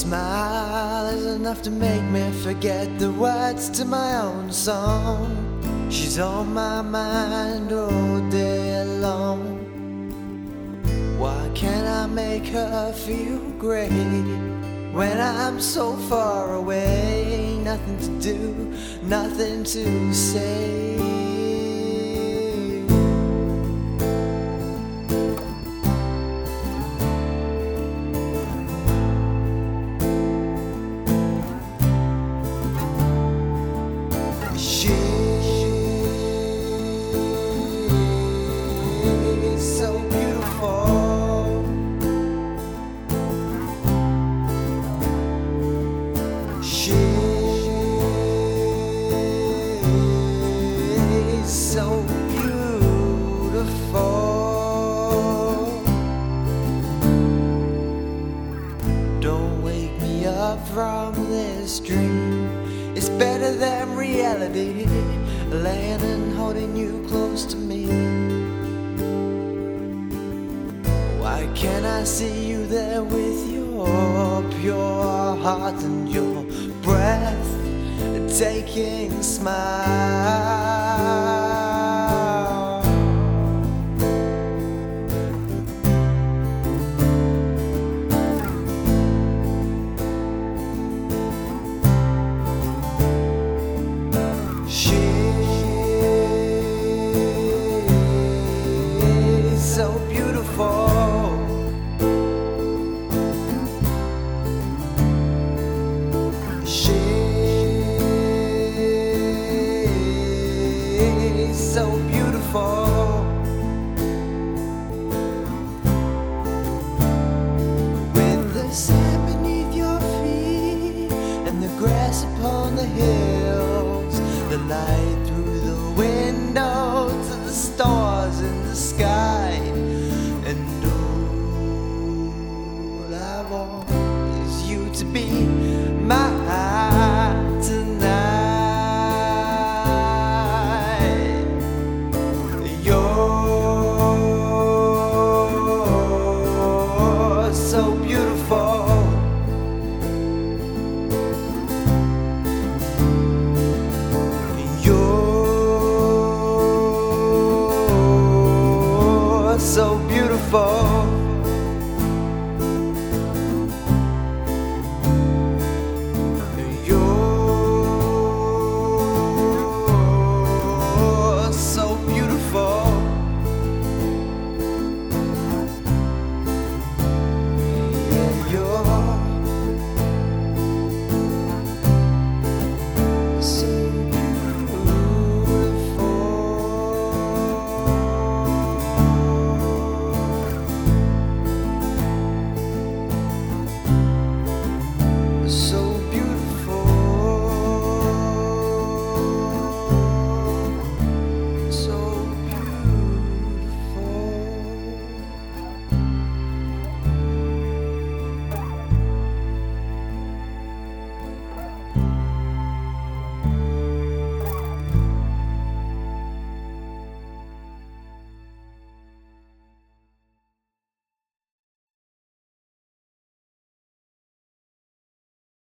smile is enough to make me forget the words to my own song. She's on my mind all day long. Why can't I make her feel great when I'm so far away? Nothing to do, nothing to say. She's so beautiful. She's so beautiful. Don't wake me up from this dream. It's better than reality, laying and holding you close to me. Why can't I see you there with your pure heart and your breath-taking smile? So beautiful. She's so beautiful. With the sand beneath your feet and the grass upon the hills, the light